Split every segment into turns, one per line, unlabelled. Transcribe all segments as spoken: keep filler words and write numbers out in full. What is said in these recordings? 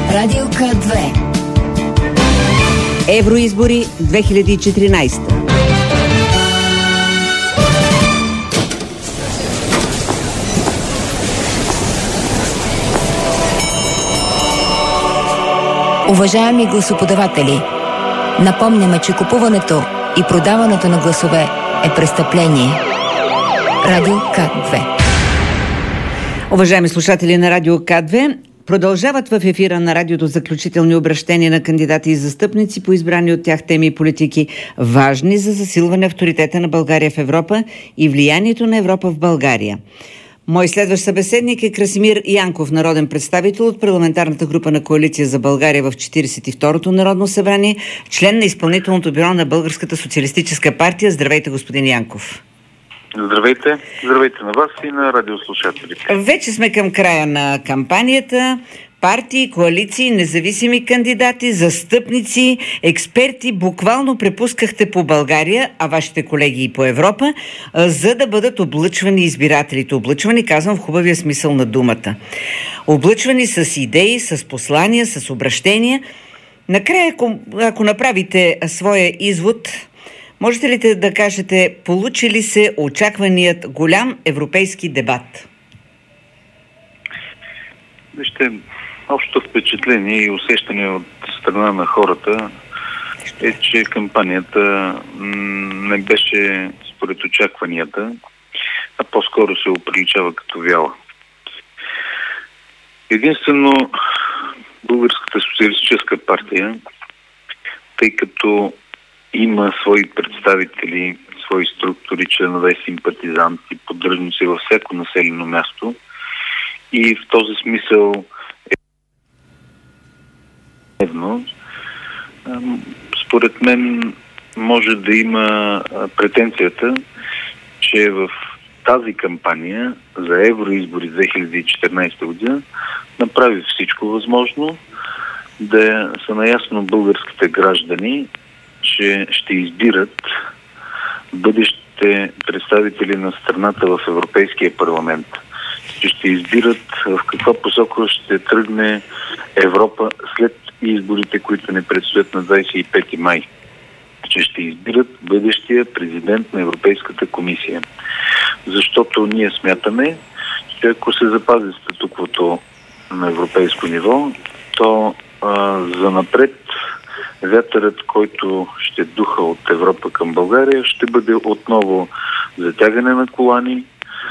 Радио К две.
Евроизбори две хиляди и четиринадесета.
Уважаеми гласоподаватели, напомняме, че купуването и продаването на гласове е престъпление. Радио К две.
Уважаеми слушатели на Радио К две, продължават в ефира на радиото заключителни обращения на кандидати и застъпници по избрани от тях теми и политики, важни за засилване авторитета на България в Европа и влиянието на Европа в България. Мой следващ събеседник е Красимир Янков, народен представител от парламентарната група на Коалиция за България в четиридесет и второто Народно събрание, член на изпълнителното бюро на Българската социалистическа партия. Здравейте, господин Янков.
Здравейте. Здравейте на вас и на радиослушателите.
Вече сме към края на кампанията. Партии, коалиции, независими кандидати, застъпници, експерти буквално препускахте по България, а вашите колеги и по Европа, за да бъдат облъчвани избирателите. Облъчвани, казвам в хубавия смисъл на думата. Облъчвани с идеи, с послания, с обращения. Накрая, ако, ако направите своя извод, можете ли да кажете, получи ли се очакваният голям европейски дебат?
Вижте, общото впечатление и усещане от страна на хората е, че кампанията не беше според очакванията, а по-скоро се оприличава като вяла. Единствено Българската социалистическа партия, тъй като има свои представители, свои структури, членове, симпатизанти, поддръжници във всяко населено място, и в този смисъл е дневно. Според мен може да има претенцията, че в тази кампания за евроизбори две хиляди и четиринадесета година направи всичко възможно да са наясно българските граждани, че ще избират бъдещите представители на страната в Европейския парламент, че ще избират в каква посока ще тръгне Европа след изборите, които не предстоят на двадесет и пети май, че ще избират бъдещия президент на Европейската комисия. Защото ние смятаме, че ако се запази статуквото на европейско ниво, то а, занапред вятърът, който ще духа от Европа към България, ще бъде отново затягане на колани,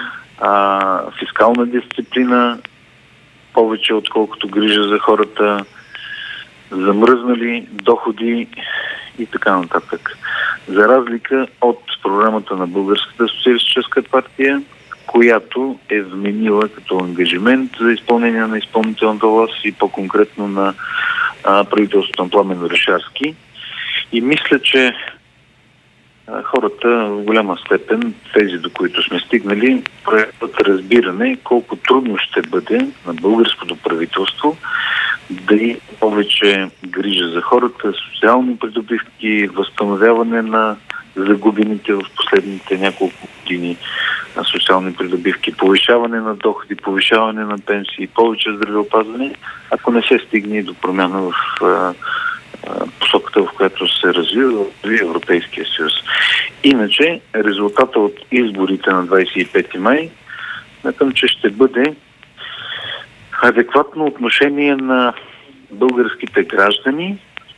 а, фискална дисциплина, повече отколкото грижа за хората, замръзнали доходи и така нататък. За разлика от програмата на Българската социалистическа партия, която е вменила като ангажимент за изпълнение на изпълнителната власт и по-конкретно на а, правителството на Пламен Орешарски. И мисля, че а, хората в голяма степен, тези до които сме стигнали, проявят разбиране колко трудно ще бъде на българското правителство да има повече грижа за хората, социални придобивки, възстановяване на загубените в последните няколко години социални придобивки, повишаване на доходи, повишаване на пенсии, повече здравеопазване, ако не се стигне до промяна в а, а, посоката, в която се развива Европейския съюз. Иначе, резултата от изборите на двадесет и пети май, смятам, че ще бъде адекватно отношение на българските граждани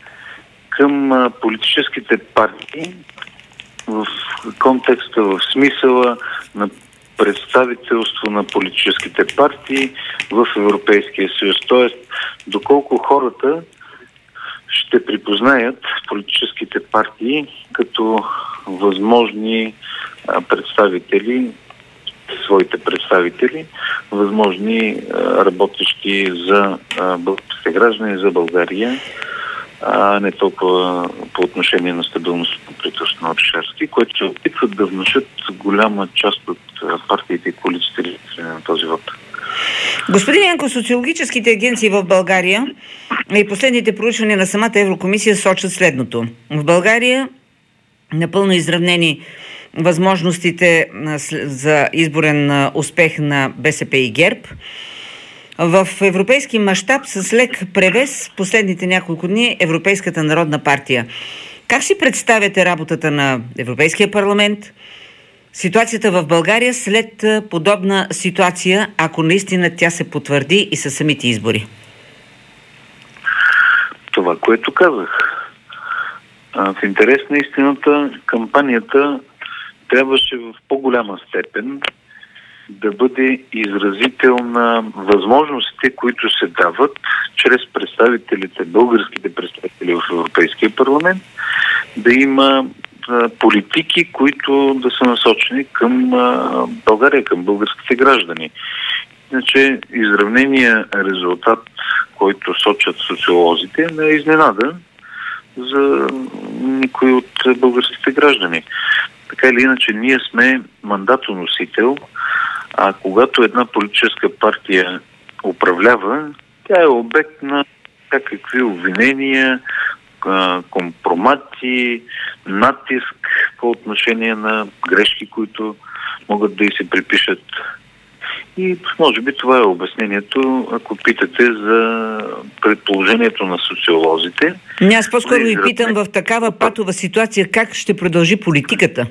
към а, политическите партии, в контекста, в смисъла на представителство на политическите партии в Европейския съюз. Тоест, доколко хората ще припознаят политическите партии като възможни а, представители, своите представители, възможни а, работещи за а, българските граждани, за България, а не толкова по отношение на стабилност на правителството на Орешарски, което се опитват да внушат голяма част от партиите и коалициите на този вод.
Господин Янков, социологическите агенции в България и последните проучвания на самата Еврокомисия сочат следното. В България напълно изравнени възможностите за изборен успех на БСП и ГЕРБ. В европейски мащаб с лек превес последните няколко дни Европейската народна партия. Как си представяте работата на Европейския парламент, ситуацията в България след подобна ситуация, ако наистина тя се потвърди и със самите избори?
Това, което казах. В интерес на истината, кампанията трябваше в по-голяма степен да бъде изразител на възможностите, които се дават чрез представителите, българските представители в Европейския парламент, да има а, политики, които да са насочени към а, България, към българските граждани. Иначе изравнения резултат, който сочат социолозите, не е изненада за никой от българските граждани. Така или иначе, ние сме мандатоносител, а когато една политическа партия управлява, тя е обект на всякакви обвинения, компромати, натиск по отношение на грешки, които могат да и се припишат. И може би това е обяснението, ако питате за предположението на социолозите.
Не, аз по-скоро ви питам в такава патова ситуация как ще продължи политиката?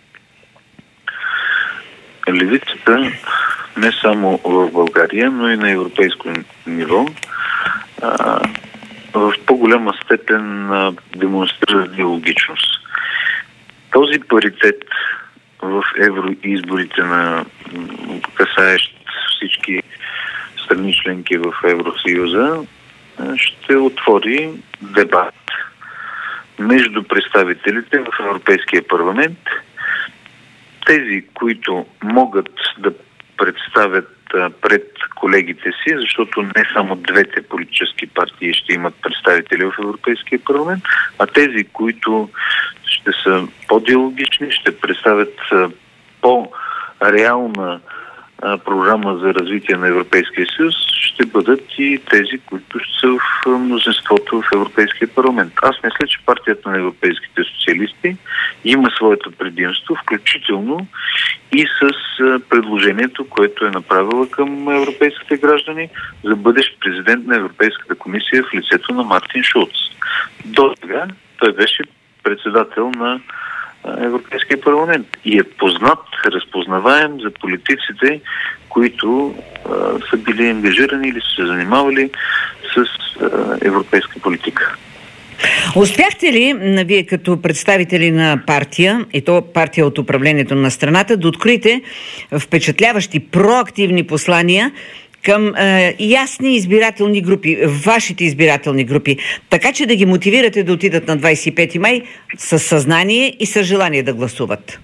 Левицата не само в България, но и на европейско ниво а, в по-голяма степен а, демонстрира диалогичност. Този паритет в евроизборите на касаещ всички страни членки в Евросъюза ще отвори дебат между представителите в Европейския парламент. Тези, които могат да представят пред колегите си, защото не само двете политически партии ще имат представители в Европейския парламент, а тези, които ще са по-диалогични, ще представят по-реална програма за развитие на Европейския съюз, ще бъдат и тези, които ще са в мнозинството в Европейския парламент. Аз мисля, че партията на европейските социалисти има своето предимство, включително и с предложението, което е направила към европейските граждани за бъдещ президент на Европейската комисия в лицето на Мартин Шулц. До сега той беше председател на Европейския парламент и е познат, разпознаваем за политиците, които а, са били ангажирани или са се занимавали с а, европейска политика.
Успяхте ли, вие като представители на партия, и то партия от управлението на страната, да откриете впечатляващи, проактивни послания към е, ясни избирателни групи, вашите избирателни групи, така че да ги мотивирате да отидат на двадесет и пети май със съзнание и с желание да гласуват?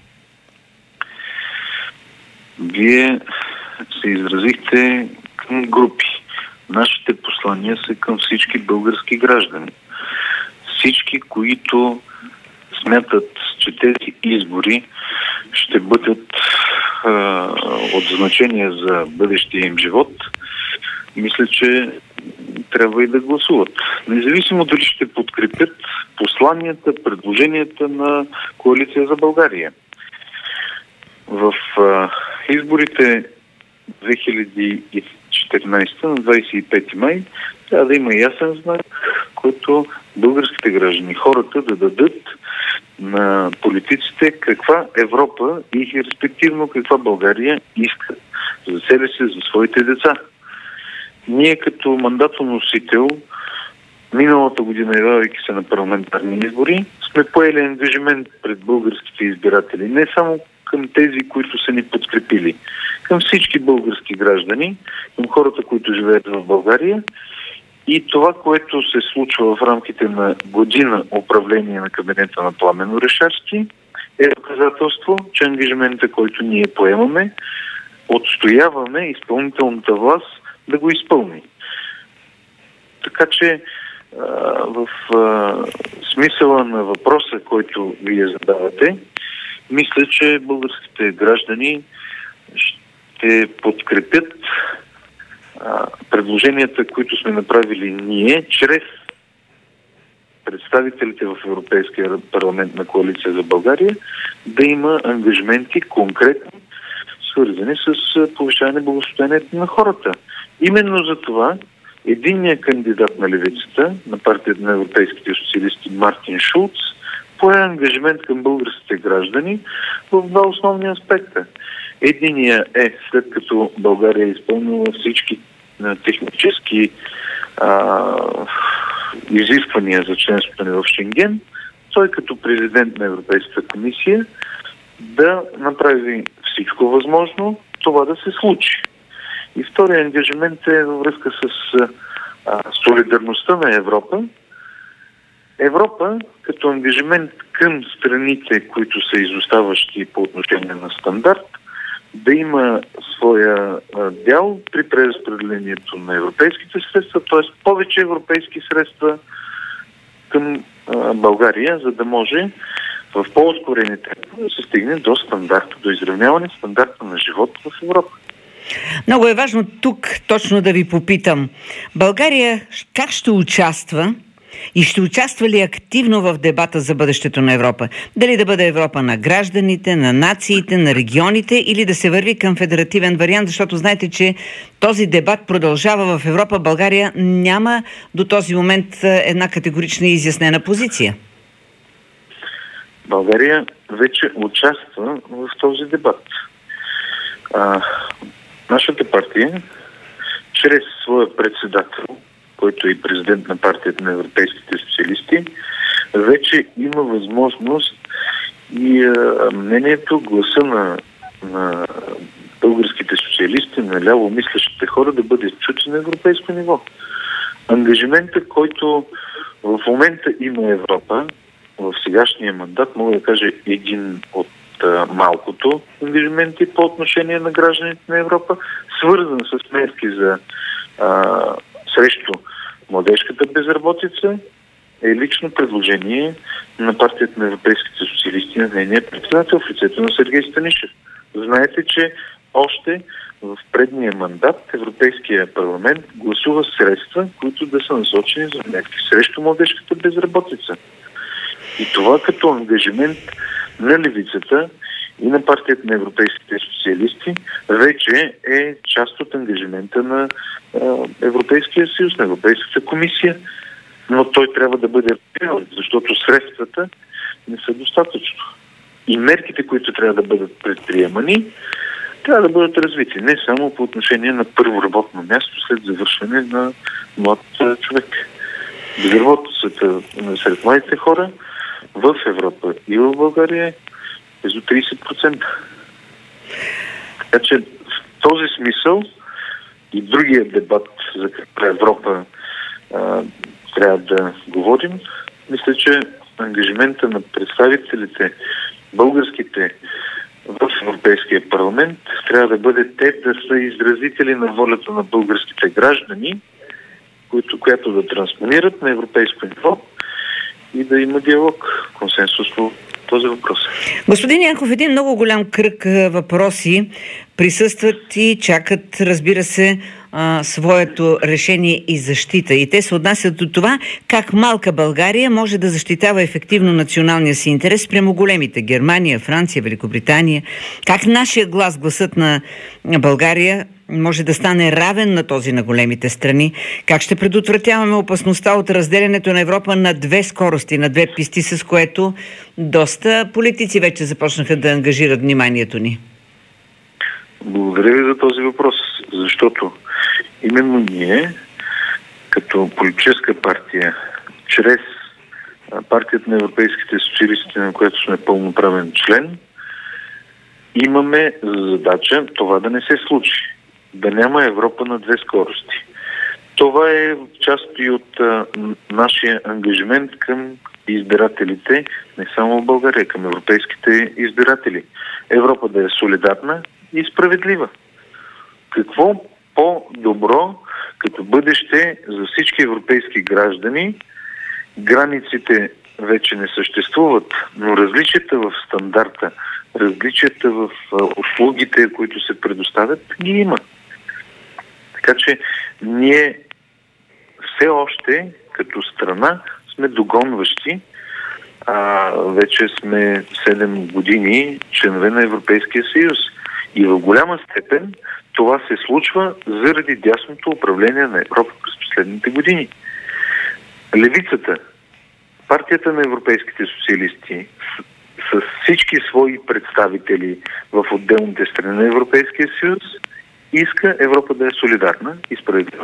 Вие се изразихте към групи. Нашите послания са към всички български граждани. Всички, които смятат, че тези избори ще бъдат а, от значение за бъдещия им живот, мисля, че трябва и да гласуват. Независимо дали ще подкрепят посланията, предложенията на Коалиция за България. В а, изборите две хиляди и четиринадесета на двадесет и пети май трябва да има ясен знак, който българските граждани, хората да дадат на политиците каква Европа и респективно каква България искат за себе си, за своите деца. Ние като мандатоносител, миналата година, явявайки се на парламентарни избори, сме поели ангажимент пред българските избиратели. Не само към тези, които са ни подкрепили. Към всички български граждани, към хората, които живеят в България. И това, което се случва в рамките на година управление на кабинета на Пламен Орешарски, е доказателство, че ангажимента, който ние поемаме, отстояваме изпълнителната власт да го изпълни. Така че в смисъла на въпроса, който вие задавате, мисля, че българските граждани ще подкрепят предложенията, които сме направили ние, чрез представителите в Европейския парламент на Коалиция за България, да има ангажименти конкретни, свързани с повишаване благосостоянието на хората. Именно за това единният кандидат на левицата, на партията на европейските социалисти Мартин Шулц, пое ангажимент към българските граждани в два основни аспекта. Единия е, след като България е изпълнила всички технически а, изисквания за членството ни в Шенген, той като президент на Европейската комисия да направи всичко възможно това да се случи. И втория ангажимент е във връзка с а, солидарността на Европа. Европа като ангажимент към страните, които са изоставащи по отношение на стандарт, да има своя а, дял при преразпределението на европейските средства, т.е. повече европейски средства към а, България, за да може в по-ускорени темпове да се стигне до стандарта, до изравняване стандарта на живот в Европа.
Много е важно тук точно да ви попитам. България как ще участва и ще участва ли активно в дебата за бъдещето на Европа? Дали да бъде Европа на гражданите, на нациите, на регионите или да се върви към федеративен вариант, защото знаете, че този дебат продължава в Европа. България няма до този момент една категорична и изяснена позиция.
България вече участва в този дебат. А, нашата партия, чрез своя председател, който е и президент на партията на европейските социалисти, вече има възможност и а, мнението, гласа на, на българските социалисти, на ляво мислещите хора да бъде чути на европейско ниво. Ангажимента, който в момента има Европа, в сегашния мандат, мога да кажа един от а, малкото ангажименти по отношение на гражданите на Европа, свързан с мерки за а, срещу младежката безработица, е лично предложение на партията на европейските социалисти на нейния председател в лицето на Сергей Станишев. Знаете, че още в предния мандат Европейския парламент гласува средства, които да са насочени за мерки срещу младежката безработица. И това като ангажимент на левицата и на партията на европейските социалисти вече е част от ангажимента на а, Европейския съюз, на Европейската комисия, но той трябва да бъде реален, защото средствата не са достатъчно. И мерките, които трябва да бъдат предприемани, трябва да бъдат развити не само по отношение на първо работно място след завършване на млад човек. Безработицата сред младите хора в Европа и в България е близо трийсет процента. Така че в този смисъл и другия дебат за каква Европа а, трябва да говорим, мисля, че ангажимента на представителите българските в Европейския парламент трябва да бъде те да са изразители на волята на българските граждани, които, която да транспонират на европейско ниво и да има диалог, консенсус по този въпрос.
Господин Янков, един много голям кръг въпроси присъстват и чакат, разбира се, а, своето решение и защита. И те се отнасят до това как малка България може да защитава ефективно националния си интерес прямо големите. Германия, Франция, Великобритания. Как нашия глас, гласът на България може да стане равен на този на големите страни? Как ще предотвратяваме опасността от разделянето на Европа на две скорости, на две писти, с което доста политици вече започнаха да ангажират вниманието ни?
Благодаря ви за този въпрос, защото именно ние, като политическа партия, чрез партията на европейските социалисти, на която сме пълноправен член, имаме задача това да не се случи. Да няма Европа на две скорости. Това е част и от а, нашия ангажимент към избирателите, не само в България, към европейските избиратели. Европа да е солидарна и справедлива. Какво по-добро като бъдеще за всички европейски граждани? Границите вече не съществуват, но различията в стандарта, различията в а, услугите, които се предоставят, ги има. Така че ние все още като страна сме догонващи. А, вече сме седем години членове на Европейския съюз. И в голяма степен това се случва заради дясното управление на Европа през последните години. Левицата, партията на европейските социалисти, с, с всички свои представители в отделните страни на Европейския съюз, иска Европа да е солидарна и справедлива.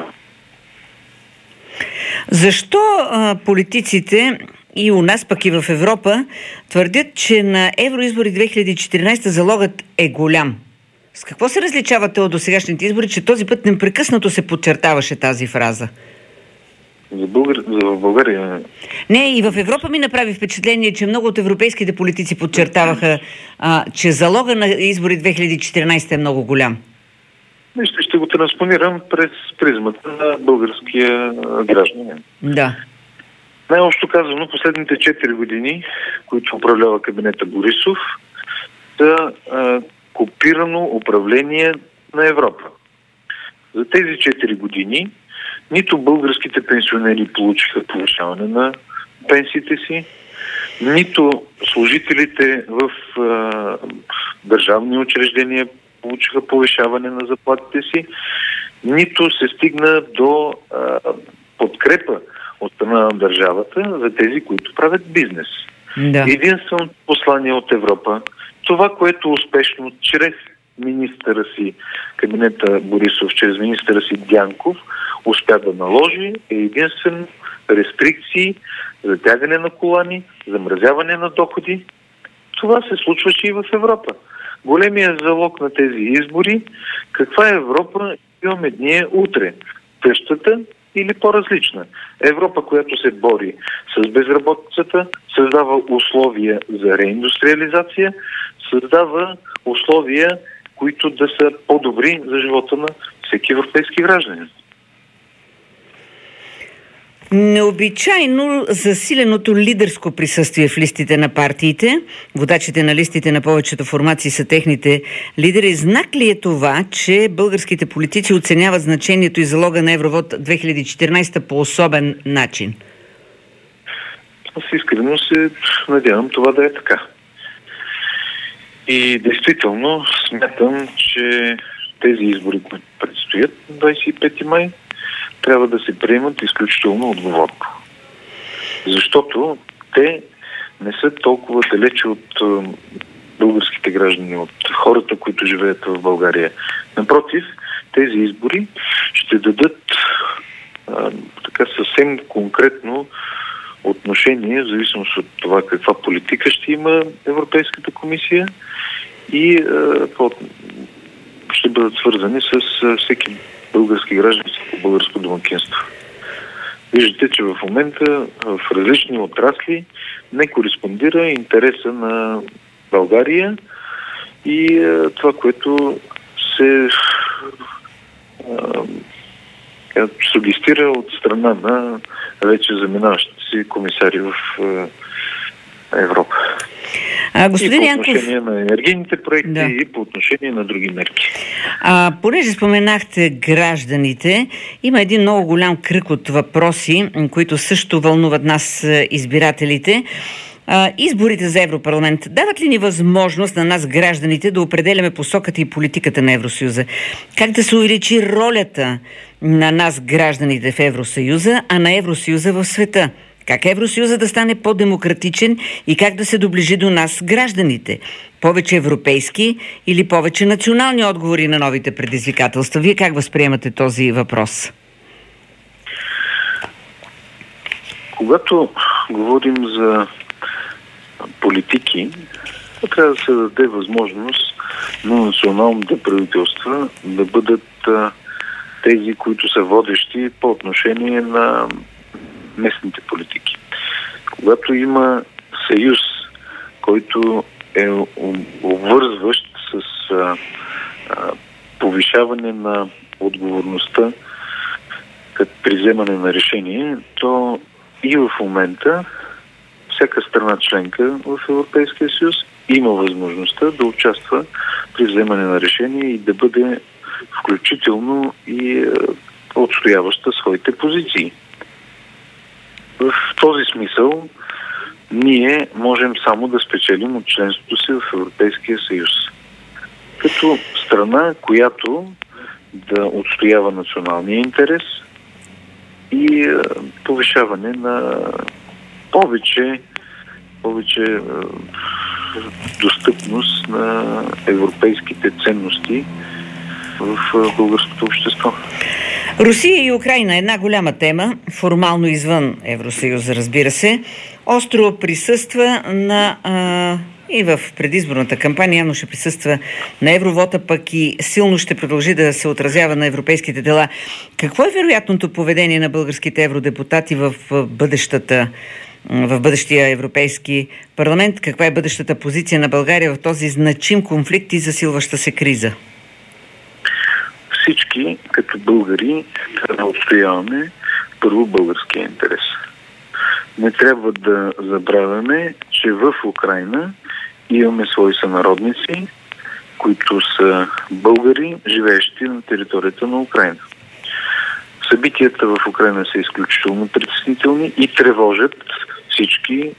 Защо а, политиците и у нас, пък и в Европа, твърдят, че на евроизбори две хиляди и четиринадесета залогът е голям? С какво се различавате от досегашните избори, че този път непрекъснато се подчертаваше тази фраза?
За, Българ... за България...
Не, и в Европа ми направи впечатление, че много от европейските политици подчертаваха, а, че залога на избори две хиляди и четиринадесета е много голям.
Ще, ще го транспонирам през призмата на българския гражданин.
Да.
Най-общо казано, последните четири години, които управлява кабинета Борисов, са а, копирано управление на Европа. За тези четири години нито българските пенсионери получиха повишаване на пенсиите си, нито служителите в а, държавни учреждения получиха повишаване на заплатите си, нито се стигна до а, подкрепа от страна на държавата за тези, които правят бизнес.
Да.
Единственото послание от Европа, това, което успешно чрез министъра си, кабинета Борисов, чрез министъра си Дянков, успя да наложи, е единствено рестрикции, затягане на колани, замразяване на доходи. Това се случваше и в Европа. Големият залог на тези избори, каква Европа имаме ние утре? Същата или по-различна? Европа, която се бори с безработицата, създава условия за реиндустриализация, създава условия, които да са по-добри за живота на всеки европейски гражданин.
Необичайно засиленото лидерско присъствие в листите на партиите, водачите на листите на повечето формации са техните лидери. Знак ли е това, че българските политици оценяват значението и залога на Евровод две хиляди и четиринадесета по особен начин?
Аз искрено се надявам това да е така. И действително смятам, че тези избори, които предстоят на двадесет и пети май, трябва да се приемат изключително отговорно. Защото те не са толкова далече от българските граждани, от хората, които живеят в България. Напротив, тези избори ще дадат а, така съвсем конкретно отношение, в зависимост от това каква политика ще има Европейската комисия и а, ще бъдат свързани с а, всеки български граждани по българско домакинство. Виждате, че в момента в различни отрасли не кореспондира интереса на България и а, това, което се а, сугестира от страна на вече заминаващите си комисари в а, Европа.
А, господин
и по отношение
Янков...
на енергийните проекти,
да.
и по отношение на други мерки.
А, понеже споменахте гражданите, има един много голям кръг от въпроси, които също вълнуват нас, избирателите. А, изборите за Европарламент дават ли ни възможност на нас, гражданите, да определяме посоката и политиката на Евросъюза? Как да се увеличи ролята на нас, гражданите в Евросъюза, а на Евросъюза в света? Как Евросъюза да стане по-демократичен и как да се доближи до нас, гражданите? Повече европейски или повече национални отговори на новите предизвикателства? Вие как възприемате този въпрос?
Когато говорим за политики, трябва да се даде възможност на националните правителства да бъдат а, тези, които са водещи по отношение на местните политики. Когато има съюз, който е обвързващ с а, а, повишаване на отговорността при вземане на решение, то и в момента всяка страна членка в Европейския съюз има възможността да участва при вземане на решение и да бъде включително и а, отстояваща своите позиции. В този смисъл ние можем само да спечелим от членството си в Европейския съюз. Като страна, която да отстоява националния интерес и е, повишаване на повече, повече е, достъпност на европейските ценности в българското общество.
Русия и Украйна е една голяма тема, формално извън Евросъюза, разбира се. Остро присъства на а, и в предизборната кампания, но ще присъства на евровота, пък и силно ще продължи да се отразява на европейските дела. Какво е вероятното поведение на българските евродепутати в бъдещата в бъдещия Европейски парламент? Каква е бъдещата позиция на България в този значим конфликт и засилваща се криза?
Всички, като българи, трябва да отстояваме първо българския интерес. Не трябва да забравяме, че в Украйна имаме свои сънародници, които са българи, живеещи на територията на Украйна. Събитията в Украйна са изключително притеснителни и тревожат всички,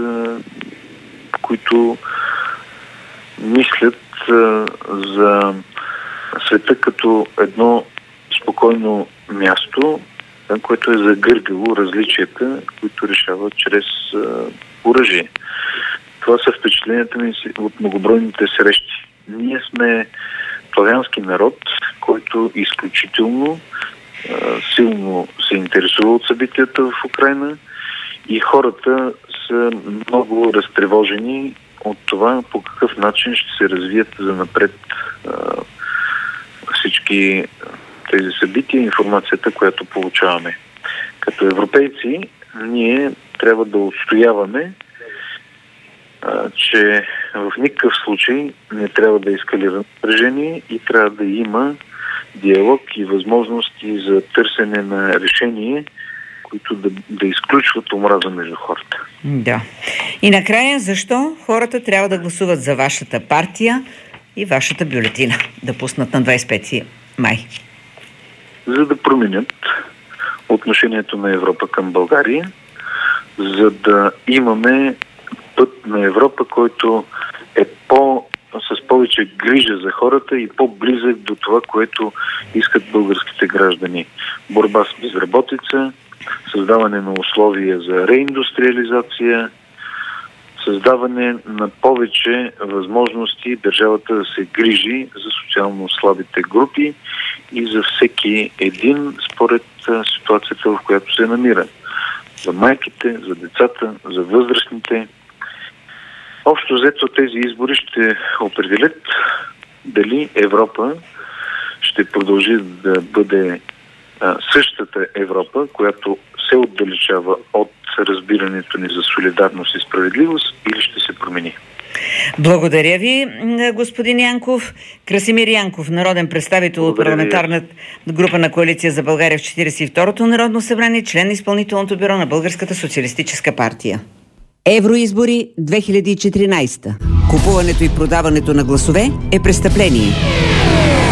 които мислят за света като едно спокойно място, което е загърбило различията, които решават чрез оръжие. Това са впечатленията ми от многобройните срещи. Ние сме славянски народ, който изключително силно се интересува от събитията в Украйна и хората са много разтревожени от това по какъв начин ще се развият занапред всички тези събития, информацията, която получаваме. Като европейци, ние трябва да отстояваме, а, че в никакъв случай не трябва да ескалира напрежение и трябва да има диалог и възможности за търсене на решение, които да, да изключват омраза между хората.
Да. И накрая, защо хората трябва да гласуват за вашата партия и вашата бюлетина да пуснат на двадесет и пети май?
За да променят отношението на Европа към България, за да имаме път на Европа, който е по, с повече грижа за хората и по-близък до това, което искат българските граждани. Борба с безработица, създаване на условия за реиндустриализация, създаване на повече възможности държавата да се грижи за социално слабите групи и за всеки един според ситуацията, в която се намира. За майките, за децата, за възрастните. Общо взето тези избори ще определят дали Европа ще продължи да бъде а, същата Европа, която се отдалечава от разбирането ни за солидарност и справедливост, или ще се промени.
Благодаря ви, господин Янков. Красимир Янков, народен представител Благодаря от парламентарната група на Коалиция за България в четиридесет и второто Народно събрание, член на изпълнителното бюро на Българската социалистическа партия. Евроизбори две хиляди и четиринадесета. Купуването и продаването на гласове е престъпление.